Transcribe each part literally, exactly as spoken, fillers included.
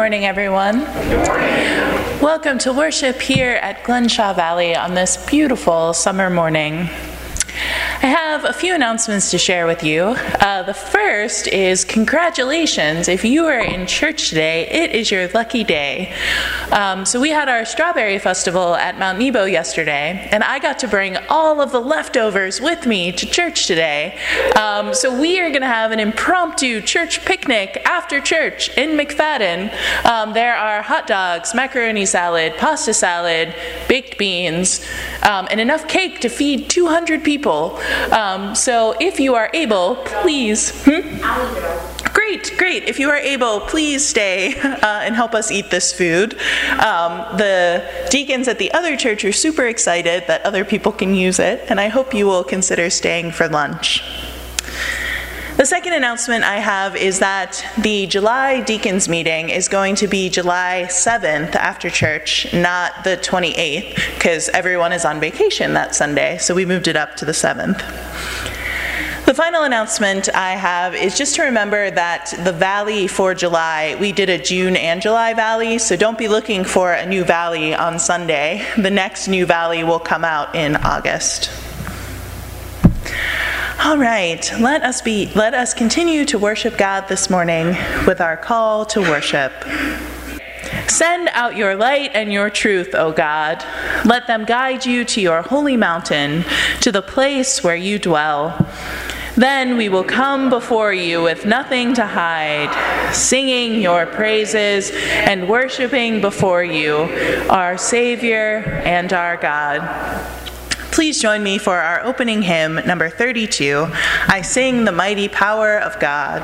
morning, everyone. Good morning. Welcome to worship here at Glenshaw Valley on this beautiful summer morning. I have a few announcements to share with you. Uh, the first is congratulations. If you are in church today, it is your lucky day. Um, so we had our Strawberry Festival at Mount Nebo yesterday, and I got to bring all of the leftovers with me to church today. Um, so we are going to have an impromptu church picnic after church in McFadden. Um, there are hot dogs, macaroni salad, pasta salad, baked beans, um, and enough cake to feed two hundred people. Um, so if you are able, please. Hmm? Great, great. If you are able, please stay uh, and help us eat this food. Um, the deacons at the other church are super excited that other people can use it, and I hope you will consider staying for lunch. The second announcement I have is that the July Deacons meeting is going to be July seventh after church, not the twenty-eighth, because everyone is on vacation that Sunday, so we moved it up to the seventh. The final announcement I have is just to remember that the Valley for July, we did a June and July Valley, so don't be looking for a new Valley on Sunday. The next new Valley will come out in August. All right, let us be, let us continue to worship God this morning with our call to worship. Send out your light and your truth, O God. Let them guide you to your holy mountain, to the place where you dwell. Then we will come before you with nothing to hide, singing your praises and worshiping before you, our Savior and our God. Please join me for our opening hymn, number thirty-two, I Sing the Mighty Power of God.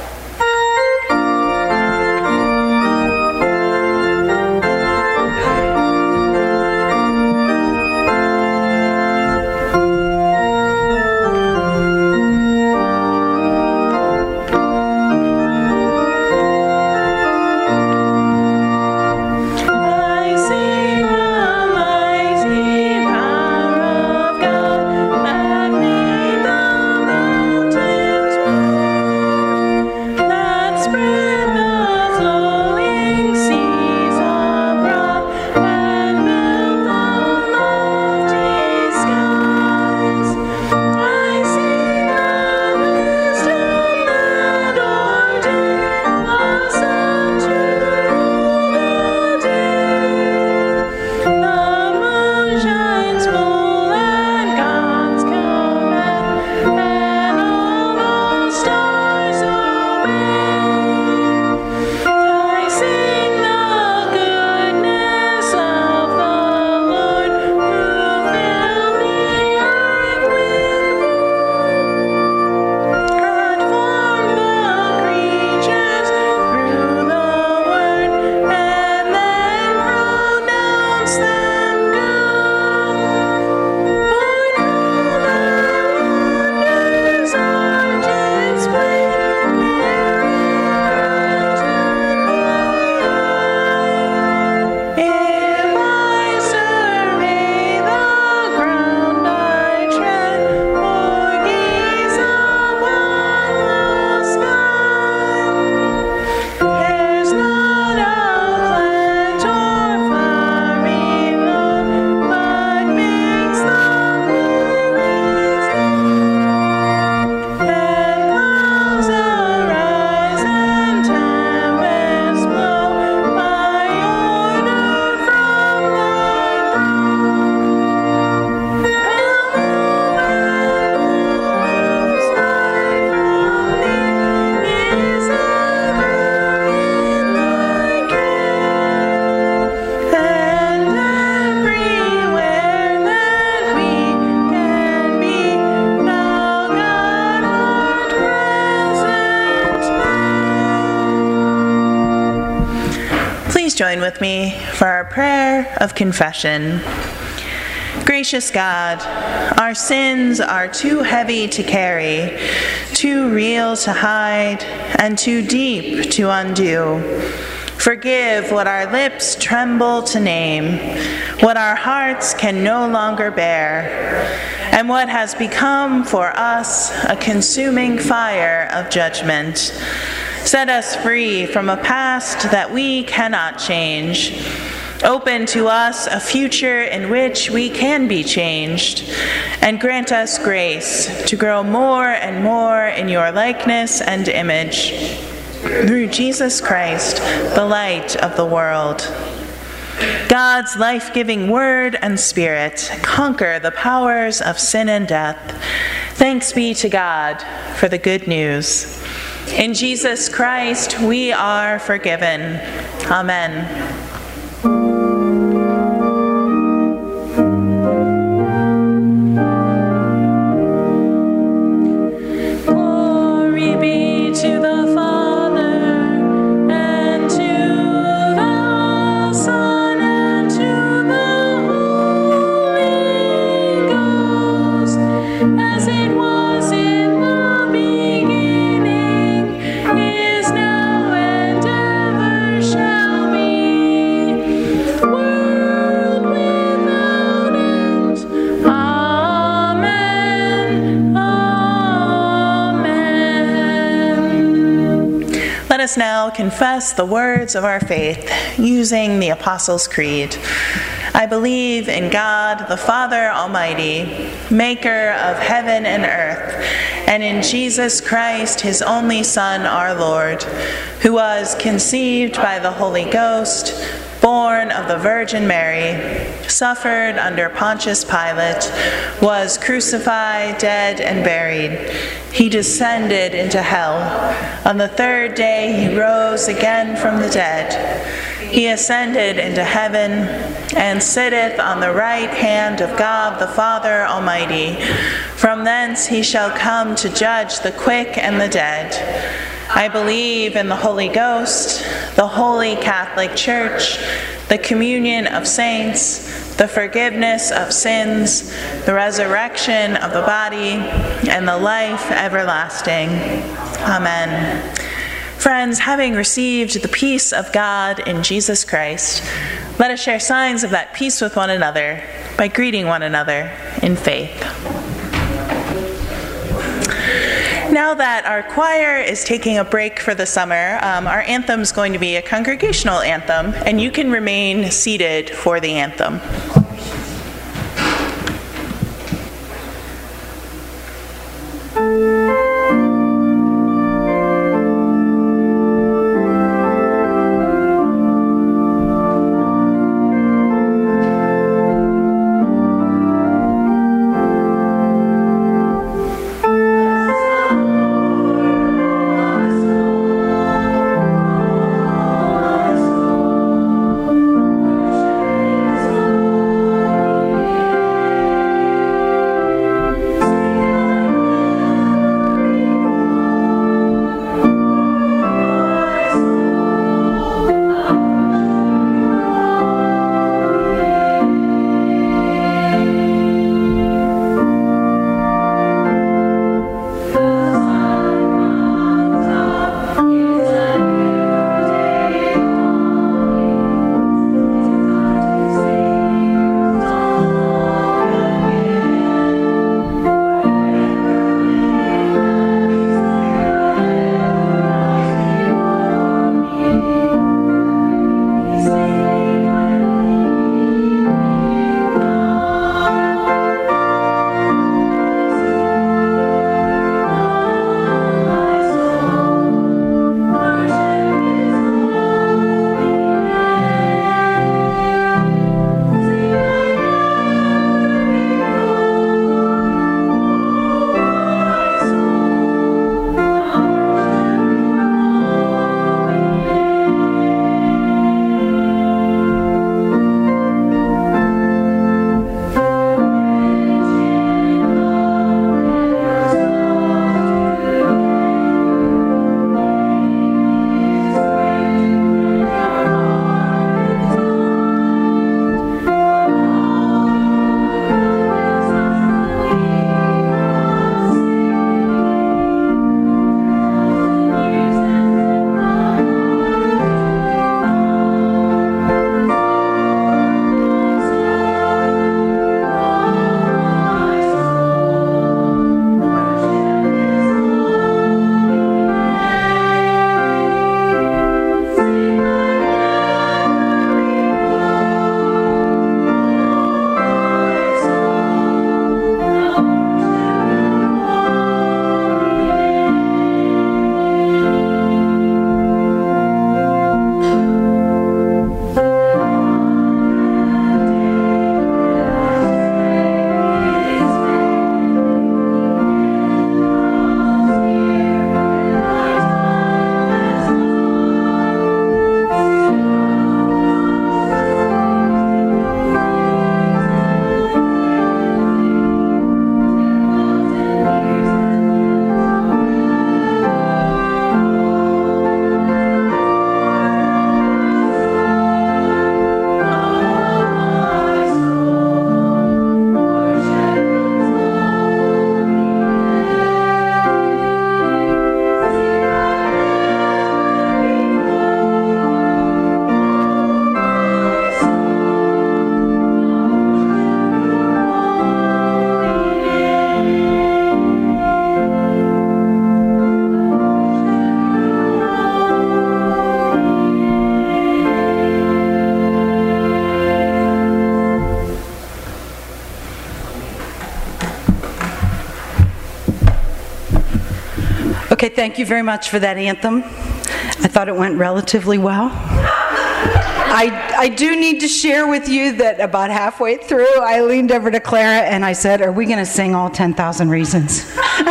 Join with me for our prayer of confession. Gracious God, our sins are too heavy to carry, too real to hide, and too deep to undo. Forgive what our lips tremble to name, what our hearts can no longer bear, and what has become for us a consuming fire of judgment. Set us free from a past that we cannot change. Open to us a future in which we can be changed, and grant us grace to grow more and more in your likeness and image. Through Jesus Christ, the light of the world. God's life-giving word and spirit conquer the powers of sin and death. Thanks be to God for the good news. In Jesus Christ, we are forgiven. Amen. Let us now confess the words of our faith using the Apostles' Creed. I believe in God, the Father Almighty, maker of heaven and earth, and in Jesus Christ, his only Son, our Lord, who was conceived by the Holy Ghost, born of the Virgin Mary, suffered under Pontius Pilate, was crucified, dead, and buried. He descended into hell. On the third day he rose again from the dead. He ascended into heaven and sitteth on the right hand of God the Father Almighty. From thence he shall come to judge the quick and the dead. I believe in the Holy Ghost, the Holy Catholic Church, the communion of saints, the forgiveness of sins, the resurrection of the body, and the life everlasting. Amen. Friends, having received the peace of God in Jesus Christ, let us share signs of that peace with one another by greeting one another in faith. Now that our choir is taking a break for the summer, um, our anthem is going to be a congregational anthem, and you can remain seated for the anthem. Oh, Okay, thank you very much for that anthem. I thought it went relatively well. I, I do need to share with you that about halfway through, I leaned over to Clara and I said, are we going to sing all ten thousand Reasons?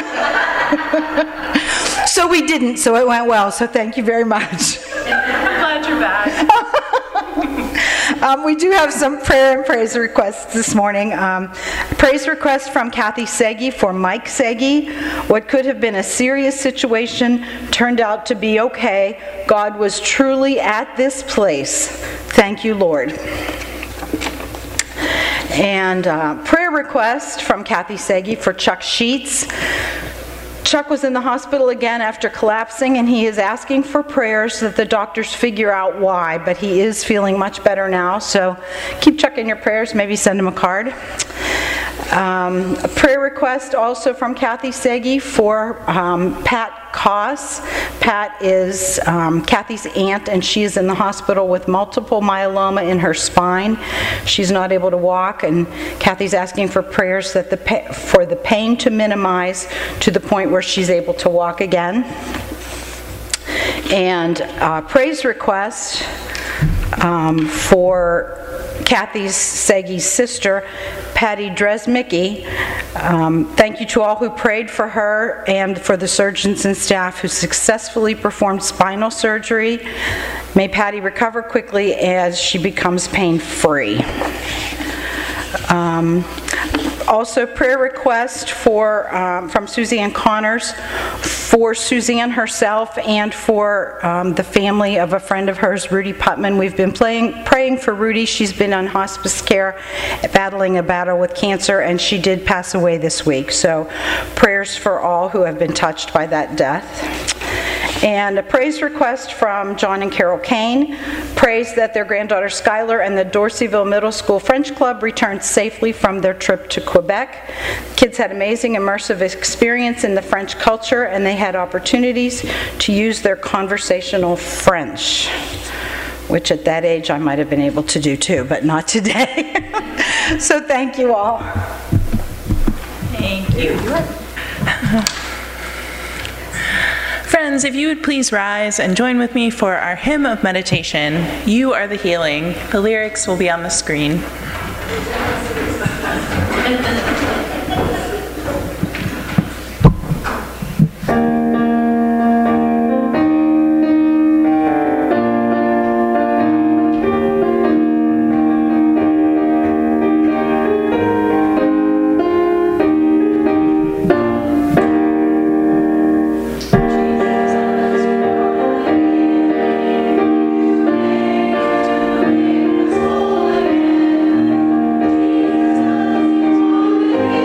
So we didn't, so it went well, so thank you very much. I'm glad you're back. Um, we do have some prayer and praise requests this morning. Um, praise request from Kathy Segi for Mike Segi. What could have been a serious situation turned out to be okay. God was truly at this place. Thank you, Lord. And uh, prayer request from Kathy Segi for Chuck Sheets. Chuck was in the hospital again after collapsing, and he is asking for prayers that the doctors figure out why, but he is feeling much better now, so keep Chuck in your prayers, maybe send him a card. Um, a prayer request also from Kathy Segi for um, Pat Koss. Pat is um, Kathy's aunt, and she is in the hospital with multiple myeloma in her spine. She's not able to walk, and Kathy's asking for prayers that the pa- for the pain to minimize to the point where she's able to walk again. And uh, praise request um, for Kathy's Segi's sister, Patty Dresmicki. Um, thank you to all who prayed for her and for the surgeons and staff who successfully performed spinal surgery. May Patty recover quickly as she becomes pain-free. Um, Also, prayer request for um, from Suzanne Connors for Suzanne herself and for um, the family of a friend of hers, Rudy Putman. We've been playing, praying for Rudy. She's been on hospice care, battling a battle with cancer, and she did pass away this week. So, prayers for all who have been touched by that death. And a praise request from John and Carol Kane. Praise that their granddaughter Skylar and the Dorseyville Middle School French Club returned safely from their trip to Quebec. Kids had amazing immersive experience in the French culture, and they had opportunities to use their conversational French, which at that age I might have been able to do too, but not today. So thank you all. Thank you. Friends, if you would please rise and join with me for our hymn of meditation, You Are the Healing. The lyrics will be on the screen. Thank you.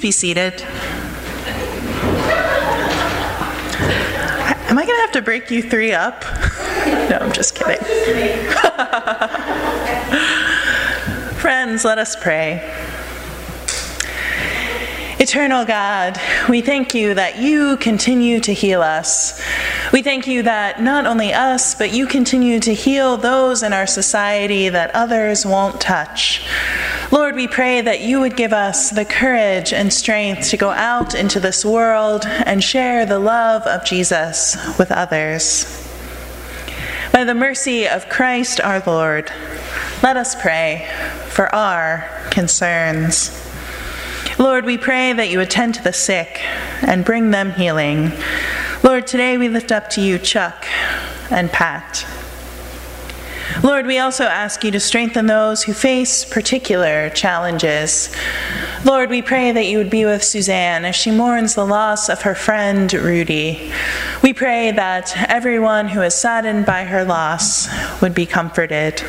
be seated. Am I going to have to break you three up? No, I'm just kidding. Friends, let us pray. Eternal God, we thank you that you continue to heal us. We thank you that not only us, but you continue to heal those in our society that others won't touch. Lord, we pray that you would give us the courage and strength to go out into this world and share the love of Jesus with others. By the mercy of Christ our Lord, let us pray for our concerns. Lord, we pray that you attend to the sick and bring them healing. Lord, today we lift up to you Chuck and Pat. Lord, we also ask you to strengthen those who face particular challenges. Lord, we pray that you would be with Suzanne as she mourns the loss of her friend Rudy. We pray that everyone who is saddened by her loss would be comforted.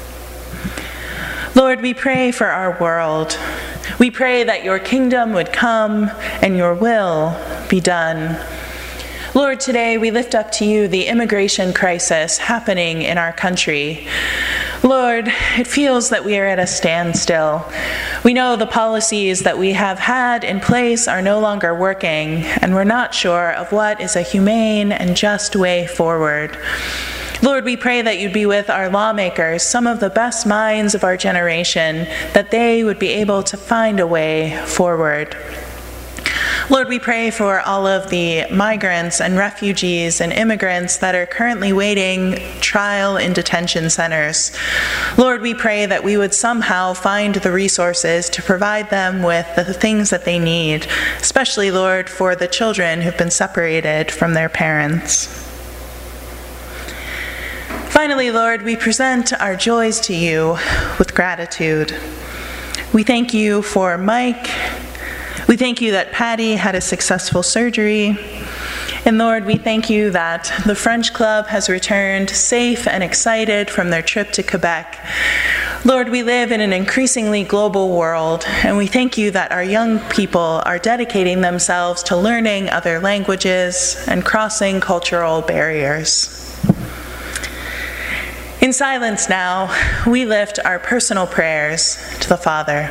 Lord, we pray for our world. We pray that your kingdom would come and your will be done. Lord, today we lift up to you the immigration crisis happening in our country. Lord, it feels that we are at a standstill. We know the policies that we have had in place are no longer working, and we're not sure of what is a humane and just way forward. Lord, we pray that you'd be with our lawmakers, some of the best minds of our generation, that they would be able to find a way forward. Lord, we pray for all of the migrants and refugees and immigrants that are currently waiting trial in detention centers. Lord, we pray that we would somehow find the resources to provide them with the things that they need, especially, Lord, for the children who've been separated from their parents. Finally, Lord, we present our joys to you with gratitude. We thank you for Mike. We thank you that Patty had a successful surgery. And Lord, we thank you that the French Club has returned safe and excited from their trip to Quebec. Lord, we live in an increasingly global world, and we thank you that our young people are dedicating themselves to learning other languages and crossing cultural barriers. In silence now, we lift our personal prayers to the Father.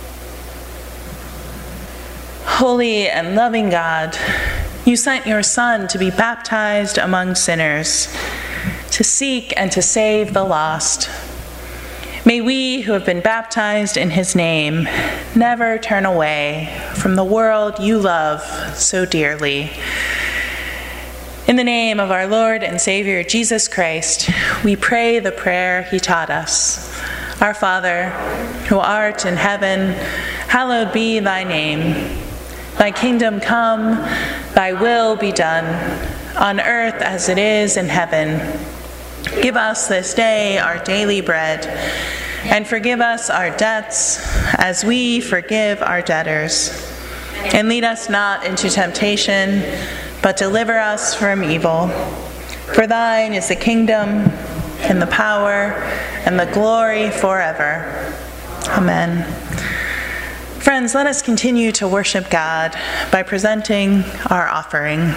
Holy and loving God, you sent your Son to be baptized among sinners, to seek and to save the lost. May we who have been baptized in his name never turn away from the world you love so dearly. In the name of our Lord and Savior Jesus Christ, we pray the prayer he taught us. Our Father, who art in heaven, hallowed be thy name. Thy kingdom come, thy will be done, on earth as it is in heaven. Give us this day our daily bread, and forgive us our debts as we forgive our debtors. And lead us not into temptation, but deliver us from evil. For thine is the kingdom, and the power, and the glory forever. Amen. Friends, let us continue to worship God by presenting our offering.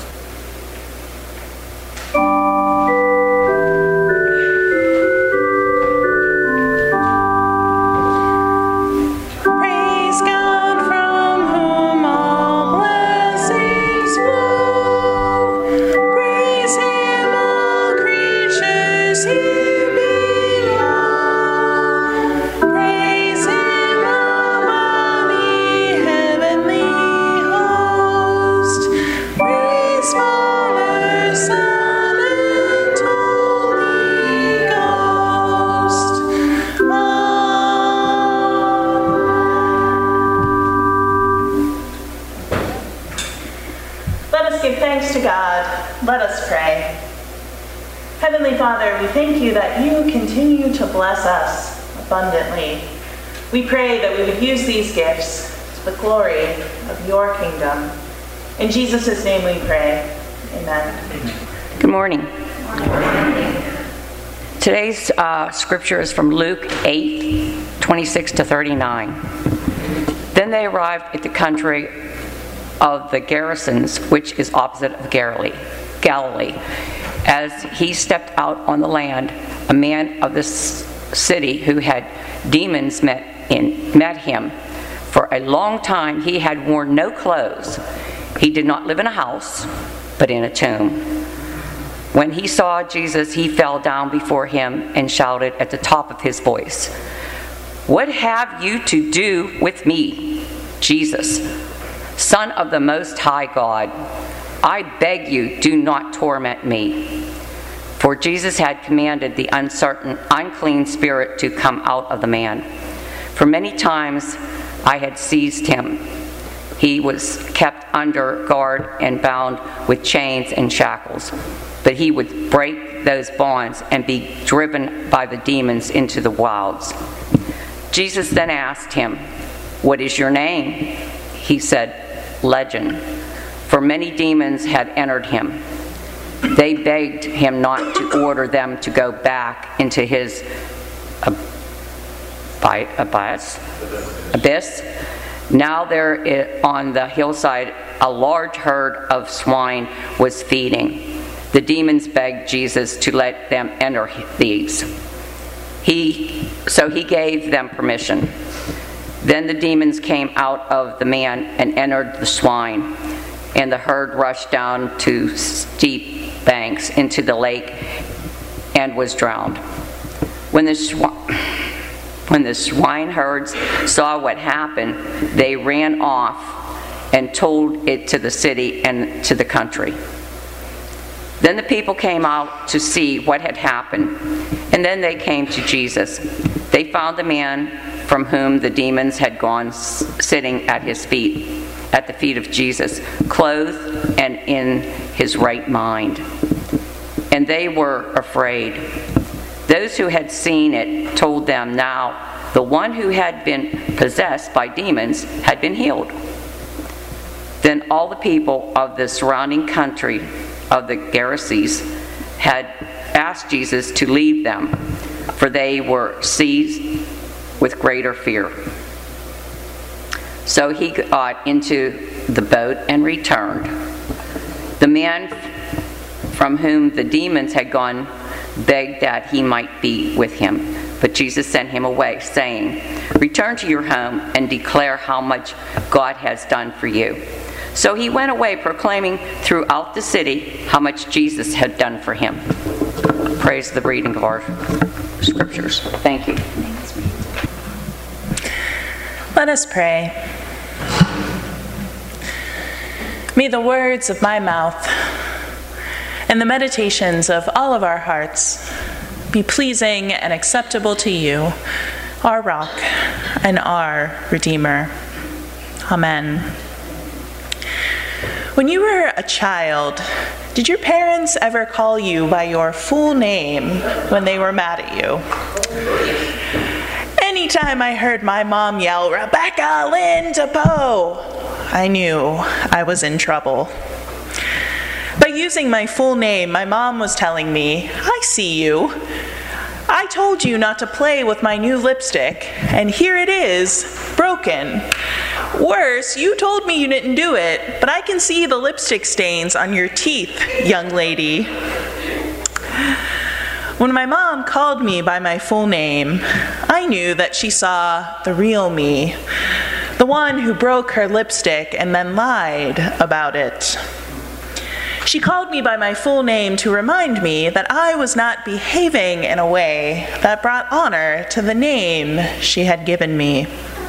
Let us pray. Heavenly Father, we thank you that you continue to bless us abundantly. We pray that we would use these gifts to the glory of your kingdom. In Jesus' name we pray. Amen. Good morning. Good morning. Today's uh, scripture is from Luke eight, twenty-six to thirty-nine. Then Then they arrived at the country of the Gerasenes, which is opposite of Galilee. Galilee. As he stepped out on the land, a man of this city who had demons met, in, met him. For a long time he had worn no clothes. He did not live in a house, but in a tomb. When he saw Jesus, he fell down before him and shouted at the top of his voice, "What have you to do with me, Jesus, Son of the Most High God? I beg you, do not torment me." For Jesus had commanded the uncertain, unclean spirit to come out of the man. For many times I had seized him. He was kept under guard and bound with chains and shackles. But he would break those bonds and be driven by the demons into the wilds. Jesus then asked him, "What is your name?" He said, "Legion," for many demons had entered him. They begged him not to order them to go back into his abyss. abyss. Now there on the hillside, a large herd of swine was feeding. The demons begged Jesus to let them enter these. He, so he gave them permission. Then the demons came out of the man and entered the swine, and the herd rushed down to steep banks into the lake and was drowned. When the sw- when the swineherds saw what happened, they ran off and told it to the city and to the country. Then the people came out to see what had happened, and then they came to Jesus. They found the man from whom the demons had gone sitting at his feet, at the feet of Jesus, clothed and in his right mind. And they were afraid. Those who had seen it told them now the one who had been possessed by demons had been healed. Then all the people of the surrounding country of the Gerasenes had asked Jesus to leave them, for they were seized with greater fear. So he got into the boat and returned. The man from whom the demons had gone begged that he might be with him, but Jesus sent him away, saying, "Return to your home and declare how much God has done for you." So he went away, proclaiming throughout the city how much Jesus had done for him. Praise the reading of our scriptures. Thank you. Let us pray. May the words of my mouth and the meditations of all of our hearts be pleasing and acceptable to you, our rock and our Redeemer. Amen. When you were a child, did your parents ever call you by your full name when they were mad at you? Anytime I heard my mom yell, "Rebecca Lynn DePoe," I knew I was in trouble. By using my full name, my mom was telling me, "I see you. I told you not to play with my new lipstick, and here it is, broken. Worse, you told me you didn't do it, but I can see the lipstick stains on your teeth, young lady." When my mom called me by my full name, I knew that she saw the real me, the one who broke her lipstick and then lied about it. She called me by my full name to remind me that I was not behaving in a way that brought honor to the name she had given me.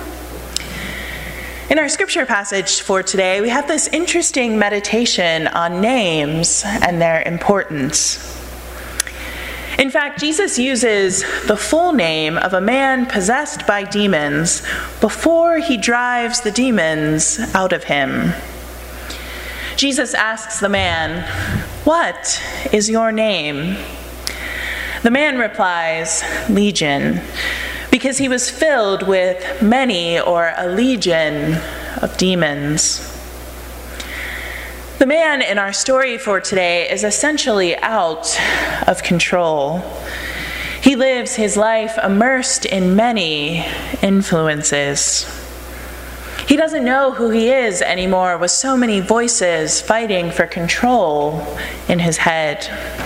In our scripture passage for today, we have this interesting meditation on names and their importance. In fact, Jesus uses the full name of a man possessed by demons before he drives the demons out of him. Jesus asks the man, "What is your name?" The man replies, "Legion," because he was filled with many or a legion of demons. The man in our story for today is essentially out of control. He lives his life immersed in many influences. He doesn't know who he is anymore with so many voices fighting for control in his head.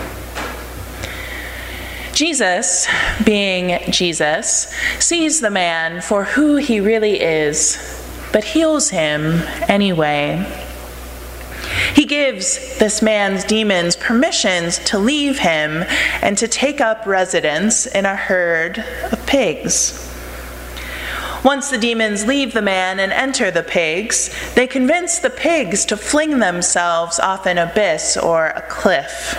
Jesus, being Jesus, sees the man for who he really is, but heals him anyway. He gives this man's demons permissions to leave him and to take up residence in a herd of pigs. Once the demons leave the man and enter the pigs, they convince the pigs to fling themselves off an abyss or a cliff.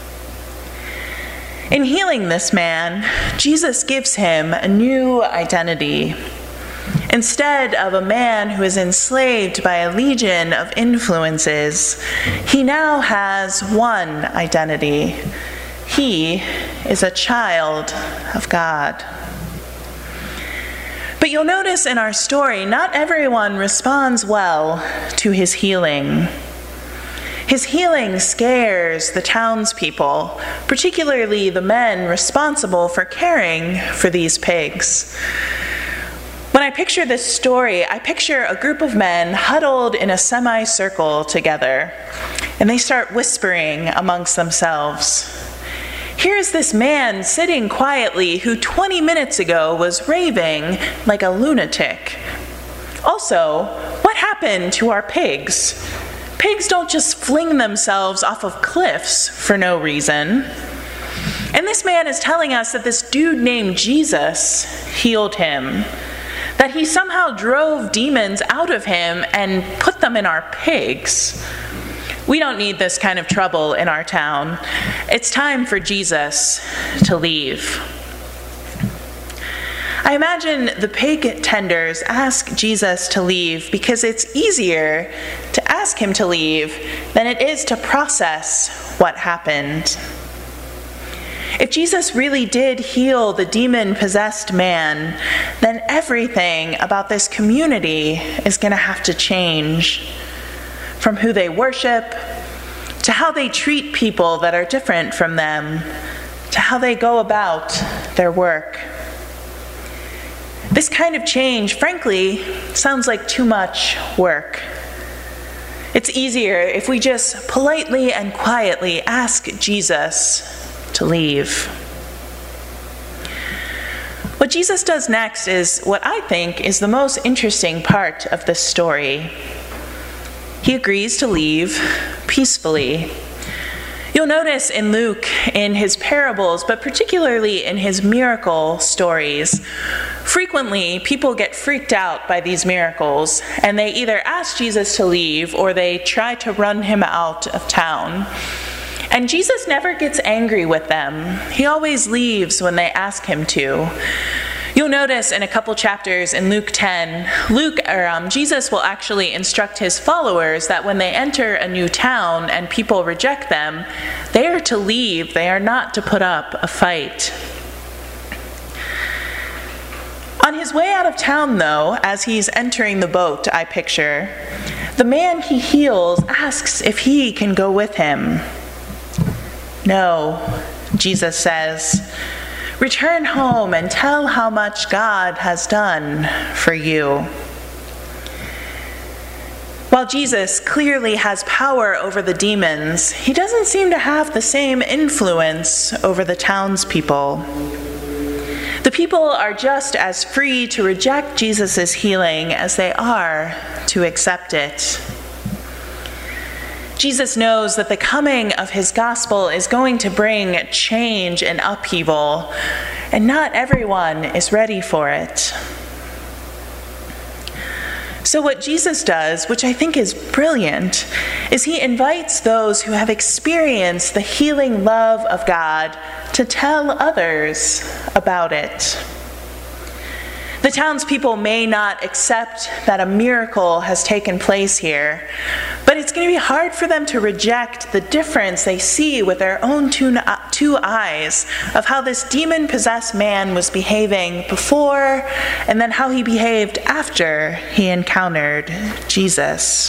In healing this man, Jesus gives him a new identity. Instead of a man who is enslaved by a legion of influences, he now has one identity. He is a child of God. But you'll notice in our story, not everyone responds well to his healing. His healing scares the townspeople, particularly the men responsible for caring for these pigs. When I picture this story, I picture a group of men huddled in a semicircle together, and they start whispering amongst themselves. Here's this man sitting quietly who twenty minutes ago was raving like a lunatic. Also, what happened to our pigs? Pigs don't just fling themselves off of cliffs for no reason. And this man is telling us that this dude named Jesus healed him, that he somehow drove demons out of him and put them in our pigs. We don't need this kind of trouble in our town. It's time for Jesus to leave. I imagine the pig tenders ask Jesus to leave because it's easier to ask him to leave than it is to process what happened. If Jesus really did heal the demon-possessed man, then everything about this community is going to have to change. From who they worship, to how they treat people that are different from them, to how they go about their work. This kind of change, frankly, sounds like too much work. It's easier if we just politely and quietly ask Jesus to leave. What Jesus does next is what I think is the most interesting part of this story. He agrees to leave peacefully. You'll notice in Luke, in his parables, but particularly in his miracle stories, frequently people get freaked out by these miracles, and they either ask Jesus to leave or they try to run him out of town. And Jesus never gets angry with them. He always leaves when they ask him to. You'll notice in a couple chapters in Luke ten, Luke or um, Jesus will actually instruct his followers that when they enter a new town and people reject them, they are to leave. They are not to put up a fight. On his way out of town, though, as he's entering the boat, I picture, the man he heals asks if he can go with him. No, Jesus says. Return home and tell how much God has done for you. While Jesus clearly has power over the demons, he doesn't seem to have the same influence over the townspeople. The people are just as free to reject Jesus' healing as they are to accept it. Jesus knows that the coming of his gospel is going to bring change and upheaval, and not everyone is ready for it. So what Jesus does, which I think is brilliant, is he invites those who have experienced the healing love of God to tell others about it. The townspeople may not accept that a miracle has taken place here, but it's going to be hard for them to reject the difference they see with their own two, two eyes of how this demon-possessed man was behaving before and then how he behaved after he encountered Jesus.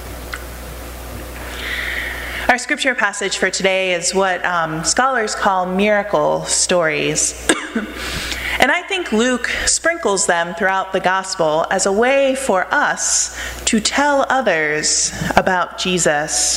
Our scripture passage for today is what um, scholars call miracle stories. And I think Luke sprinkles them throughout the gospel as a way for us to tell others about Jesus.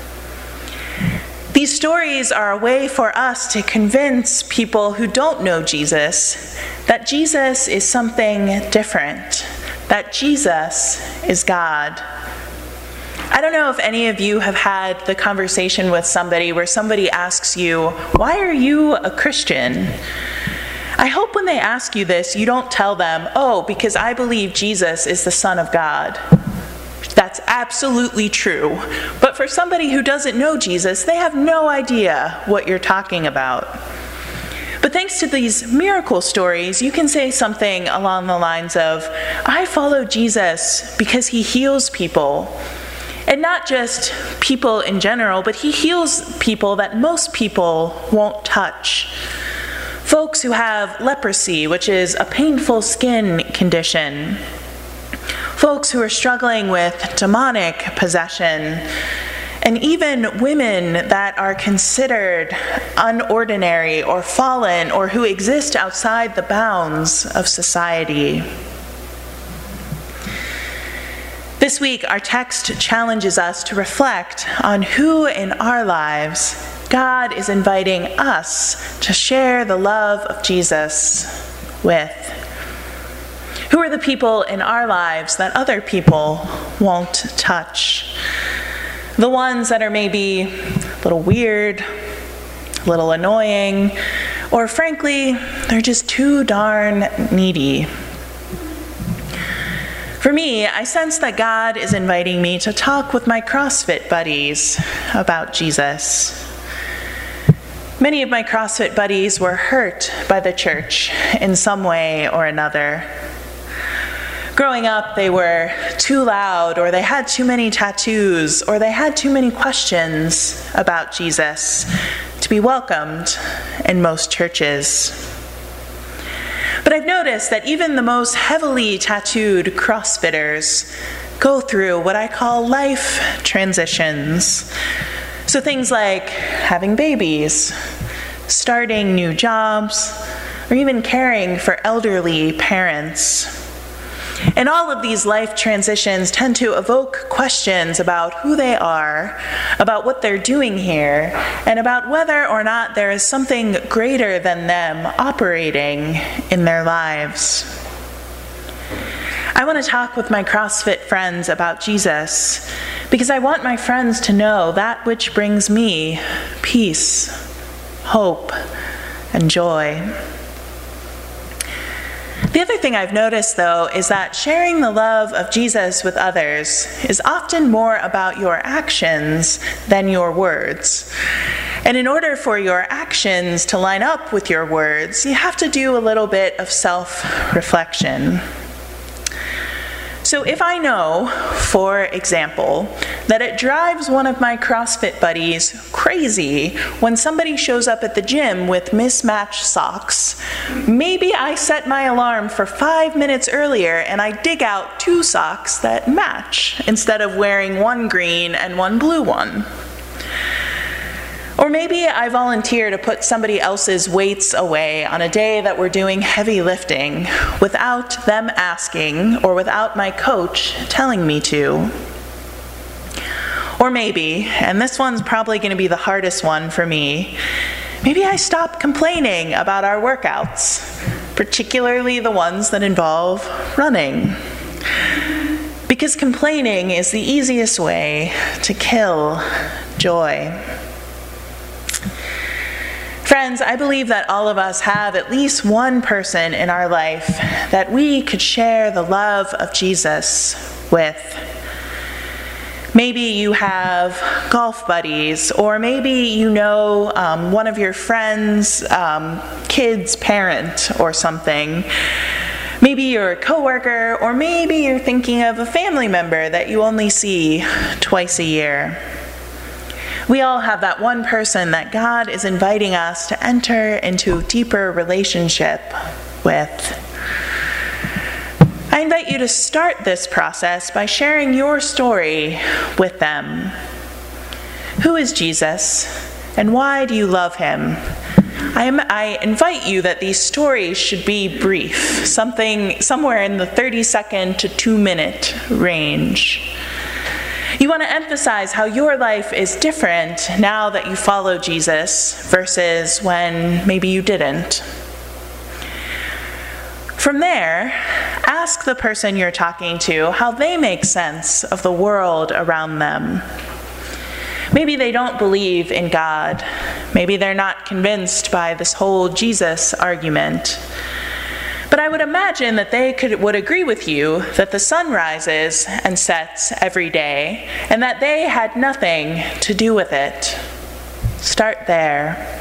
These stories are a way for us to convince people who don't know Jesus that Jesus is something different, that Jesus is God. I don't know if any of you have had the conversation with somebody where somebody asks you, "Why are you a Christian?" I hope when they ask you this, you don't tell them, "Oh, because I believe Jesus is the Son of God." That's absolutely true. But for somebody who doesn't know Jesus, they have no idea what you're talking about. But thanks to these miracle stories, you can say something along the lines of, "I follow Jesus because he heals people." And not just people in general, but he heals people that most people won't touch. Folks who have leprosy, which is a painful skin condition. Folks who are struggling with demonic possession. And even women that are considered unordinary or fallen or who exist outside the bounds of society. This week, our text challenges us to reflect on who in our lives God is inviting us to share the love of Jesus with. Who are the people in our lives that other people won't touch? The ones that are maybe a little weird, a little annoying, or frankly, they're just too darn needy. For me, I sense that God is inviting me to talk with my CrossFit buddies about Jesus. Many of my CrossFit buddies were hurt by the church in some way or another. Growing up, they were too loud, or they had too many tattoos, or they had too many questions about Jesus to be welcomed in most churches. But I've noticed that even the most heavily tattooed CrossFitters go through what I call life transitions. So things like having babies, starting new jobs, or even caring for elderly parents. And all of these life transitions tend to evoke questions about who they are, about what they're doing here, and about whether or not there is something greater than them operating in their lives. I want to talk with my CrossFit friends about Jesus because I want my friends to know that which brings me peace, hope, and joy. The other thing I've noticed, though, is that sharing the love of Jesus with others is often more about your actions than your words. And in order for your actions to line up with your words, you have to do a little bit of self-reflection. So if I know, for example, that it drives one of my CrossFit buddies crazy when somebody shows up at the gym with mismatched socks, maybe I set my alarm for five minutes earlier and I dig out two socks that match instead of wearing one green and one blue one. Or maybe I volunteer to put somebody else's weights away on a day that we're doing heavy lifting without them asking or without my coach telling me to. Or maybe, and this one's probably going to be the hardest one for me, maybe I stop complaining about our workouts, particularly the ones that involve running. Because complaining is the easiest way to kill joy. Friends, I believe that all of us have at least one person in our life that we could share the love of Jesus with. Maybe you have golf buddies, or maybe you know um, one of your friends' um, kid's parent or something. Maybe you're a coworker, or maybe you're thinking of a family member that you only see twice a year. We all have that one person that God is inviting us to enter into deeper relationship with. I invite you to start this process by sharing your story with them. Who is Jesus, and why do you love him? I, I invite you that these stories should be brief, something somewhere in the thirty second to two minute range. You want to emphasize how your life is different now that you follow Jesus versus when maybe you didn't. From there, ask the person you're talking to how they make sense of the world around them. Maybe they don't believe in God. Maybe they're not convinced by this whole Jesus argument. But I would imagine that they could, would agree with you that the sun rises and sets every day, and that they had nothing to do with it. Start there.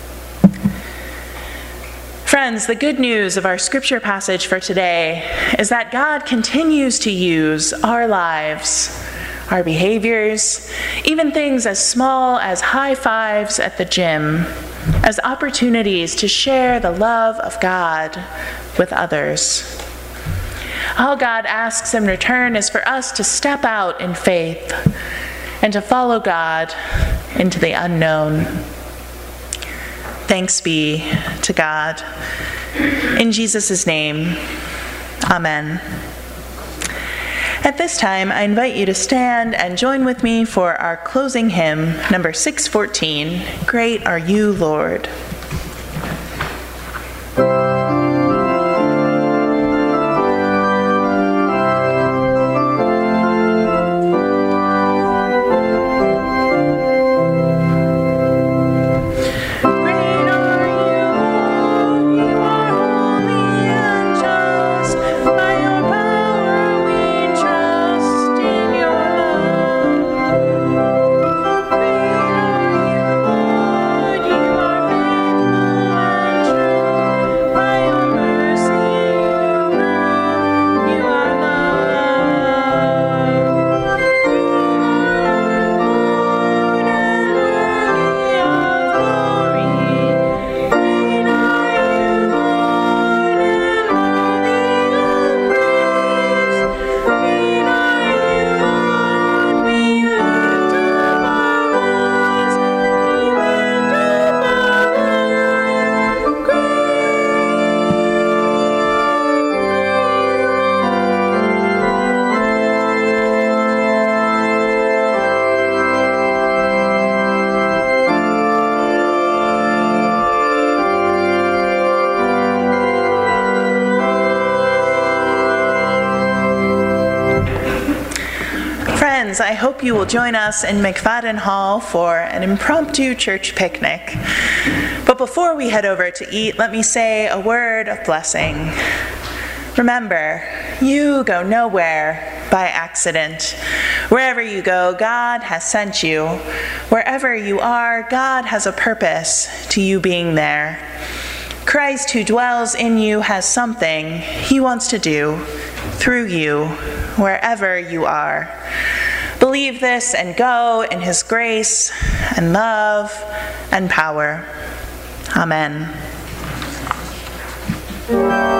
Friends, the good news of our scripture passage for today is that God continues to use our lives, our behaviors, even things as small as high fives at the gym, as opportunities to share the love of God with others. All God asks in return is for us to step out in faith and to follow God into the unknown. Thanks be to God. In Jesus' name, amen. At this time, I invite you to stand and join with me for our closing hymn, number six fourteen, Great Are You, Lord. I hope you will join us in McFadden Hall for an impromptu church picnic. But before we head over to eat, let me say a word of blessing. Remember, you go nowhere by accident. Wherever you go, God has sent you. Wherever you are, God has a purpose to you being there. Christ who dwells in you has something he wants to do through you, wherever you are. Believe this and go in his grace and love and power. Amen.